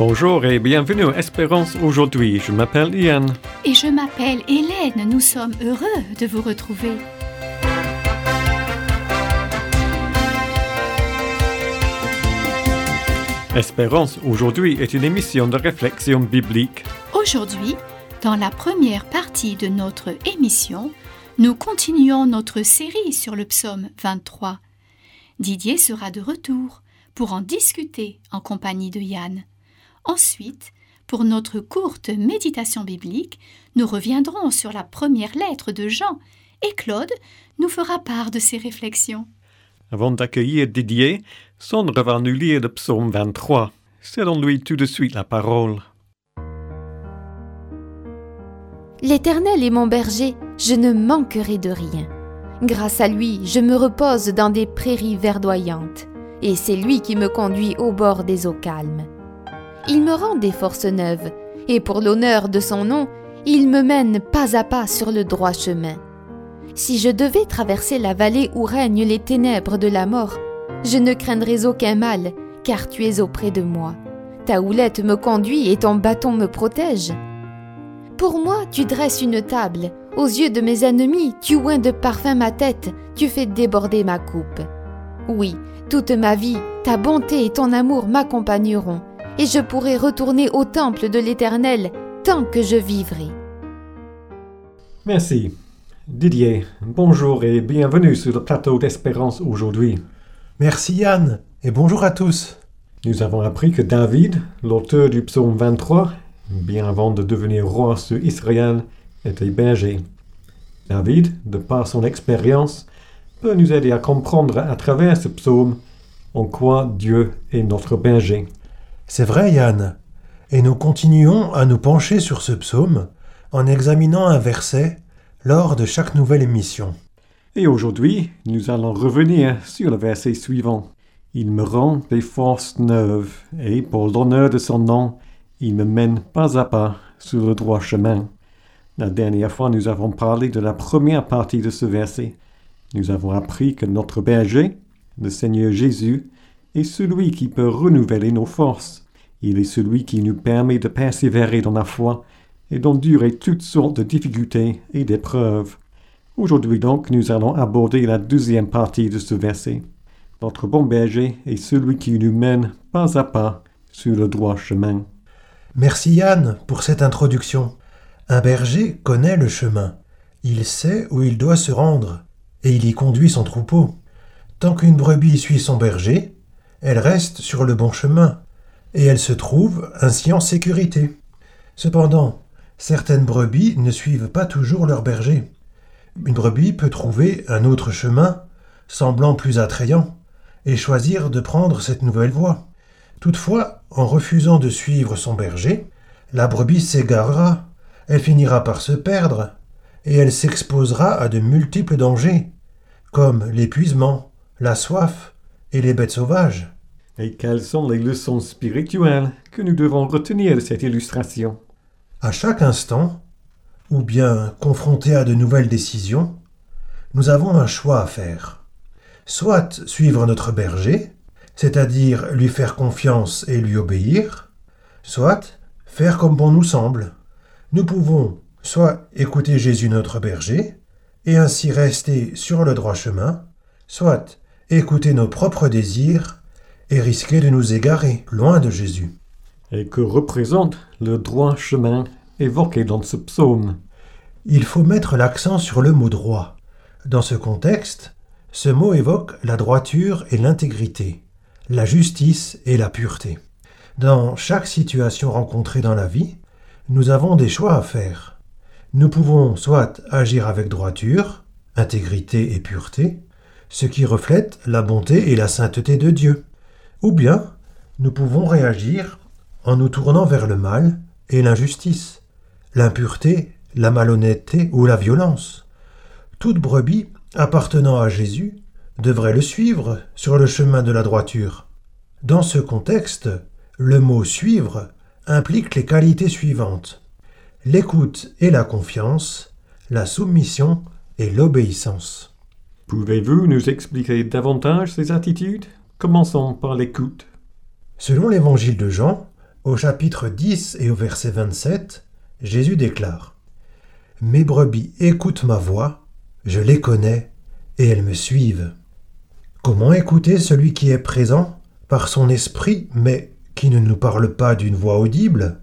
Bonjour et bienvenue à Espérance aujourd'hui. Je m'appelle Ian. Et je m'appelle Hélène. Nous sommes heureux de vous retrouver. Espérance aujourd'hui est une émission de réflexion biblique. Aujourd'hui, dans la première partie de notre émission, nous continuons notre série sur le psaume 23. Didier sera de retour pour en discuter en compagnie de Yann. Ensuite, pour notre courte méditation biblique, nous reviendrons sur la première lettre de Jean et Claude nous fera part de ses réflexions. Avant d'accueillir Didier, Sandra va nous lire le psaume 23. Cédons-lui tout de suite la parole. L'Éternel est mon berger, je ne manquerai de rien. Grâce à lui, je me repose dans des prairies verdoyantes, et c'est lui qui me conduit au bord des eaux calmes. Il me rend des forces neuves, et pour l'honneur de son nom, il me mène pas à pas sur le droit chemin. Si je devais traverser la vallée où règnent les ténèbres de la mort, je ne craindrais aucun mal, car tu es auprès de moi. Ta houlette me conduit et ton bâton me protège. Pour moi, tu dresses une table. Aux yeux de mes ennemis, tu oins de parfum ma tête, tu fais déborder ma coupe. Oui, toute ma vie, ta bonté et ton amour m'accompagneront, et je pourrai retourner au temple de l'Éternel tant que je vivrai. Merci. Didier, bonjour et bienvenue sur le plateau d'Espérance aujourd'hui. Merci Yann, et bonjour à tous. Nous avons appris que David, l'auteur du psaume 23, bien avant de devenir roi sur Israël, était berger. David, de par son expérience, peut nous aider à comprendre à travers ce psaume en quoi Dieu est notre berger. C'est vrai Yann, et nous continuons à nous pencher sur ce psaume en examinant un verset lors de chaque nouvelle émission. Et aujourd'hui, nous allons revenir sur le verset suivant. Il me rend des forces neuves, et pour l'honneur de son nom, il me mène pas à pas sur le droit chemin. La dernière fois, nous avons parlé de la première partie de ce verset. Nous avons appris que notre berger, le Seigneur Jésus, est celui qui peut renouveler nos forces. Il est celui qui nous permet de persévérer dans la foi et d'endurer toutes sortes de difficultés et d'épreuves. Aujourd'hui donc, nous allons aborder la deuxième partie de ce verset. Notre bon berger est celui qui nous mène pas à pas sur le droit chemin. Merci Yann pour cette introduction. Un berger connaît le chemin. Il sait où il doit se rendre et il y conduit son troupeau. Tant qu'une brebis suit son berger, elle reste sur le bon chemin et elle se trouve ainsi en sécurité. Cependant, certaines brebis ne suivent pas toujours leur berger. Une brebis peut trouver un autre chemin, semblant plus attrayant, et choisir de prendre cette nouvelle voie. Toutefois, en refusant de suivre son berger, la brebis s'égarera, elle finira par se perdre, et elle s'exposera à de multiples dangers, comme l'épuisement, la soif et les bêtes sauvages. Et quelles sont les leçons spirituelles que nous devons retenir de cette illustration? À chaque instant, ou bien confronté à de nouvelles décisions, nous avons un choix à faire. Soit suivre notre berger, c'est-à-dire lui faire confiance et lui obéir, soit faire comme bon nous semble. Nous pouvons soit écouter Jésus notre berger, et ainsi rester sur le droit chemin, soit écouter nos propres désirs et risquer de nous égarer loin de Jésus. Et que représente le droit chemin évoqué dans ce psaume? Il faut mettre l'accent sur le mot droit. Dans ce contexte, ce mot évoque la droiture et l'intégrité, la justice et la pureté. Dans chaque situation rencontrée dans la vie, nous avons des choix à faire. Nous pouvons soit agir avec droiture, intégrité et pureté, ce qui reflète la bonté et la sainteté de Dieu. Ou bien, nous pouvons réagir en nous tournant vers le mal et l'injustice, l'impureté, la malhonnêteté ou la violence. Toute brebis appartenant à Jésus devrait le suivre sur le chemin de la droiture. Dans ce contexte, le mot « suivre » implique les qualités suivantes: l'écoute et la confiance, la soumission et l'obéissance. Pouvez-vous nous expliquer davantage ces attitudes? Commençons par l'écoute. Selon l'évangile de Jean, Au chapitre 10 et au verset 27, Jésus déclare « Mes brebis écoutent ma voix, je les connais et elles me suivent. » Comment écouter celui qui est présent par son esprit, mais qui ne nous parle pas d'une voix audible?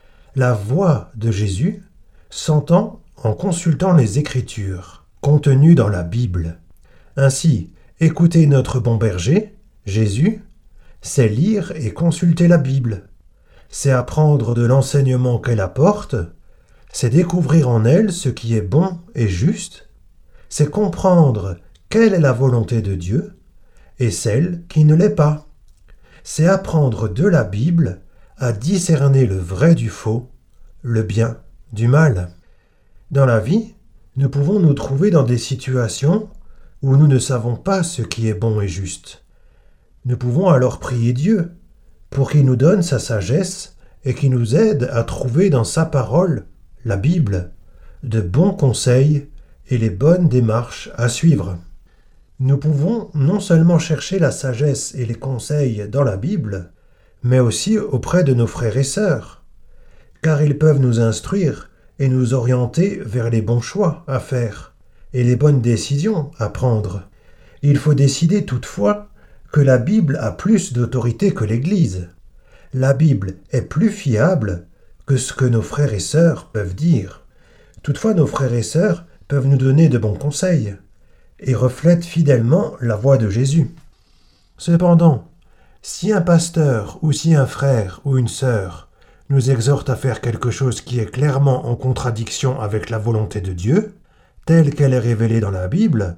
La voix de Jésus s'entend en consultant les Écritures, contenues dans la Bible. Ainsi, écouter notre bon berger, Jésus, c'est lire et consulter la Bible. C'est apprendre de l'enseignement qu'elle apporte, c'est découvrir en elle ce qui est bon et juste, c'est comprendre quelle est la volonté de Dieu et celle qui ne l'est pas. C'est apprendre de la Bible à discerner le vrai du faux, le bien du mal. Dans la vie, nous pouvons nous trouver dans des situations où nous ne savons pas ce qui est bon et juste. Nous pouvons alors prier Dieu pour qu'il nous donne sa sagesse et qu'il nous aide à trouver dans sa parole, la Bible, de bons conseils et les bonnes démarches à suivre. Nous pouvons non seulement chercher la sagesse et les conseils dans la Bible, mais aussi auprès de nos frères et sœurs, car ils peuvent nous instruire et nous orienter vers les bons choix à faire et les bonnes décisions à prendre. Il faut décider toutefois que la Bible a plus d'autorité que l'Église. La Bible est plus fiable que ce que nos frères et sœurs peuvent dire. Toutefois, nos frères et sœurs peuvent nous donner de bons conseils et reflètent fidèlement la voix de Jésus. Cependant, si un pasteur ou si un frère ou une sœur nous exhorte à faire quelque chose qui est clairement en contradiction avec la volonté de Dieu, telle qu'elle est révélée dans la Bible,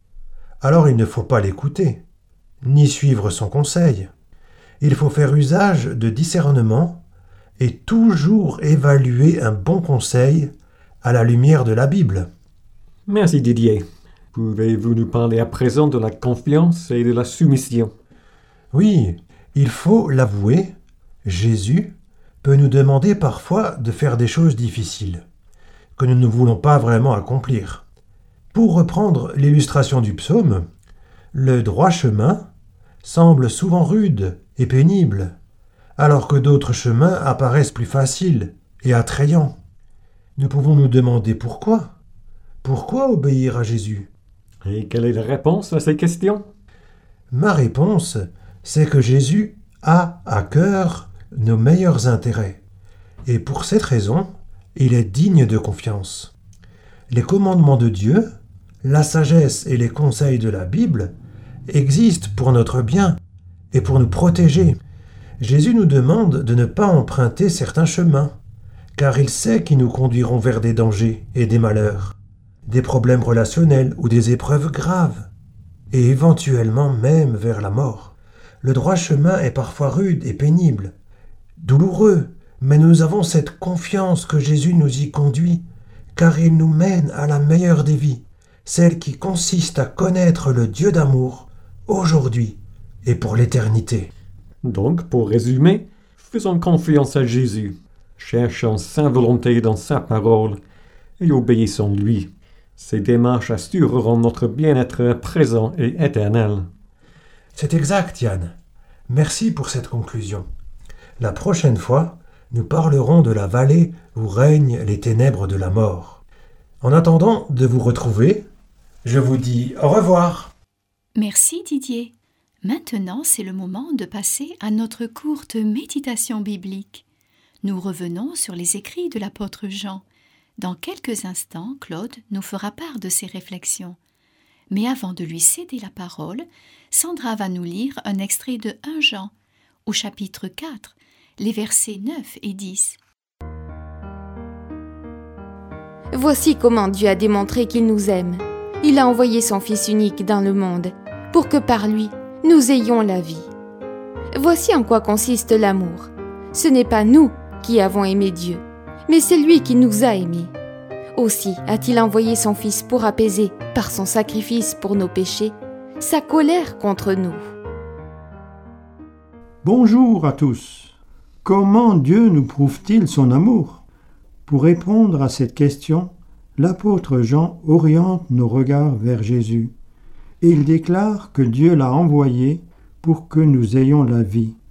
alors il ne faut pas l'écouter, ni suivre son conseil. Il faut faire usage de discernement et toujours évaluer un bon conseil à la lumière de la Bible. Merci Didier. Pouvez-vous nous parler à présent de la confiance et de la soumission? Oui, il faut l'avouer, Jésus peut nous demander parfois de faire des choses difficiles, que nous ne voulons pas vraiment accomplir. Pour reprendre l'illustration du psaume, le droit chemin semble souvent rude et pénible, alors que d'autres chemins apparaissent plus faciles et attrayants. Nous pouvons nous demander pourquoi. Pourquoi obéir à Jésus? Et quelle est la réponse à ces questions? Ma réponse, c'est que Jésus a à cœur nos meilleurs intérêts. Et pour cette raison, il est digne de confiance. Les commandements de Dieu, la sagesse et les conseils de la Bible existent pour notre bien et pour nous protéger. Jésus nous demande de ne pas emprunter certains chemins, car il sait qu'ils nous conduiront vers des dangers et des malheurs, des problèmes relationnels ou des épreuves graves, et éventuellement même vers la mort. Le droit chemin est parfois rude et pénible, douloureux, mais nous avons cette confiance que Jésus nous y conduit, car il nous mène à la meilleure des vies, celle qui consiste à connaître le Dieu d'amour, aujourd'hui et pour l'éternité. Donc, pour résumer, faisons confiance à Jésus, cherchons sa volonté dans sa parole et obéissons-lui. Ces démarches assureront notre bien-être présent et éternel. C'est exact, Yann. Merci pour cette conclusion. La prochaine fois, nous parlerons de la vallée où règnent les ténèbres de la mort. En attendant de vous retrouver, je vous dis au revoir. Merci Didier. Maintenant, c'est le moment de passer à notre courte méditation biblique. Nous revenons sur les écrits de l'apôtre Jean. Dans quelques instants, Claude nous fera part de ses réflexions. Mais avant de lui céder la parole, Sandra va nous lire un extrait de 1 Jean, au chapitre 4, les versets 9 et 10. Voici comment Dieu a démontré qu'il nous aime. Il a envoyé son Fils unique dans le monde, pour que par lui, nous ayons la vie. Voici en quoi consiste l'amour. Ce n'est pas nous qui avons aimé Dieu, mais c'est lui qui nous a aimés. Aussi a-t-il envoyé son Fils pour apaiser, par son sacrifice pour nos péchés, sa colère contre nous. Bonjour à tous. Comment Dieu nous prouve-t-il son amour? Pour répondre à cette question, l'apôtre Jean oriente nos regards vers Jésus. Et il déclare que Dieu l'a envoyé pour que nous ayons la vie,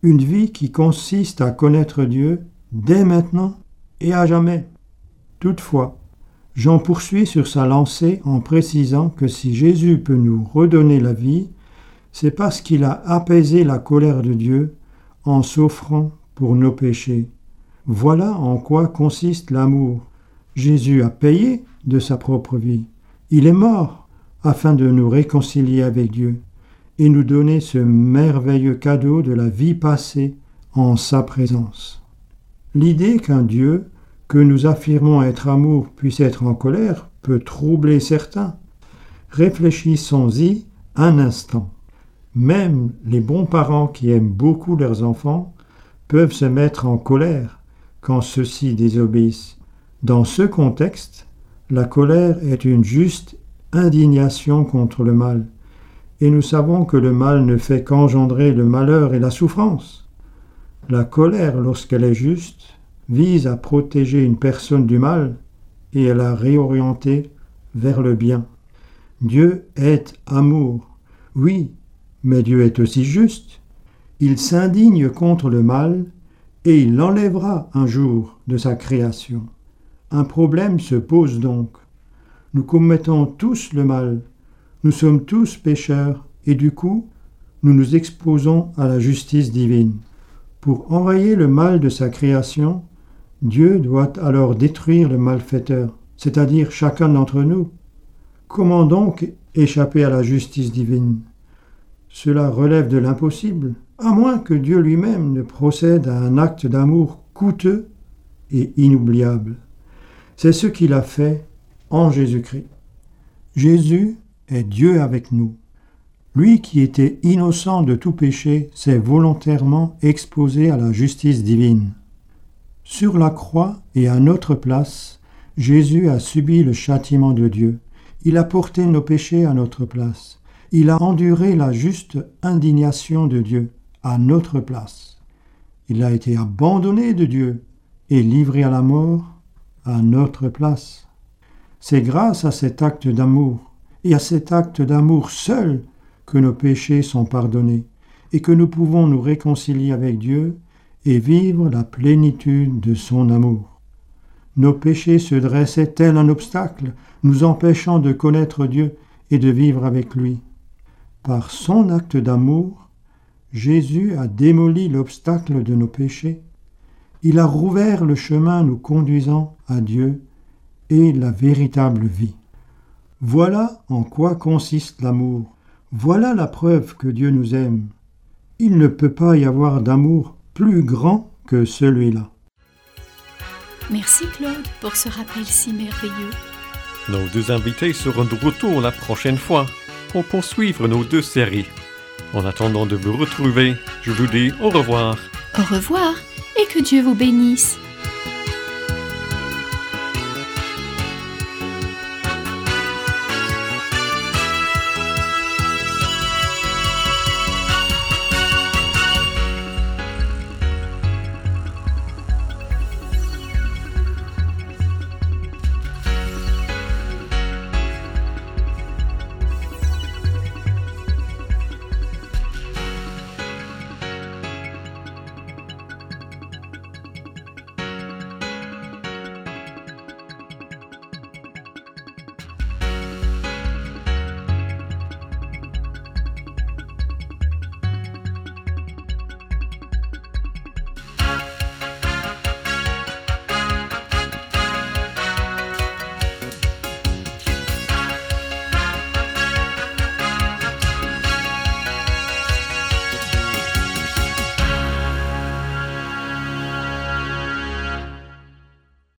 une vie qui consiste à connaître Dieu dès maintenant et à jamais. Toutefois, Jean poursuit sur sa lancée en précisant que si Jésus peut nous redonner la vie, c'est parce qu'il a apaisé la colère de Dieu en s'offrant pour nos péchés. Voilà en quoi consiste l'amour. Jésus a payé de sa propre vie. Il est mort afin de nous réconcilier avec Dieu et nous donner ce merveilleux cadeau de la vie passée en sa présence. L'idée qu'un Dieu que nous affirmons être amour puisse être en colère peut troubler certains. Réfléchissons-y un instant. Même les bons parents qui aiment beaucoup leurs enfants peuvent se mettre en colère quand ceux-ci désobéissent. Dans ce contexte, la colère est une juste indignation contre le mal, et nous savons que le mal ne fait qu'engendrer le malheur et la souffrance. La colère, lorsqu'elle est juste, vise à protéger une personne du mal et à la réorienter vers le bien. Dieu est amour, oui, mais Dieu est aussi juste. Il s'indigne contre le mal et il l'enlèvera un jour de sa création. Un problème se pose donc. Nous commettons tous le mal, nous sommes tous pécheurs et du coup, nous nous exposons à la justice divine. Pour enrayer le mal de sa création, Dieu doit alors détruire le malfaiteur, c'est-à-dire chacun d'entre nous. Comment donc échapper à la justice divine ? Cela relève de l'impossible, à moins que Dieu lui-même ne procède à un acte d'amour coûteux et inoubliable. C'est ce qu'il a fait en Jésus-Christ. Jésus est Dieu avec nous. Lui qui était innocent de tout péché s'est volontairement exposé à la justice divine. Sur la croix et à notre place, Jésus a subi le châtiment de Dieu. Il a porté nos péchés à notre place. Il a enduré la juste indignation de Dieu à notre place. Il a été abandonné de Dieu et livré à la mort à notre place. C'est grâce à cet acte d'amour et à cet acte d'amour seul que nos péchés sont pardonnés et que nous pouvons nous réconcilier avec Dieu et vivre la plénitude de son amour. Nos péchés se dressaient tel un obstacle, nous empêchant de connaître Dieu et de vivre avec lui. Par son acte d'amour, Jésus a démoli l'obstacle de nos péchés. Il a rouvert le chemin nous conduisant à Dieu et la véritable vie. Voilà en quoi consiste l'amour. Voilà la preuve que Dieu nous aime. Il ne peut pas y avoir d'amour plus grand que celui-là. Merci Claude pour ce rappel si merveilleux. Nos deux invités seront de retour la prochaine fois pour poursuivre nos deux séries. En attendant de vous retrouver, je vous dis au revoir. Au revoir et que Dieu vous bénisse.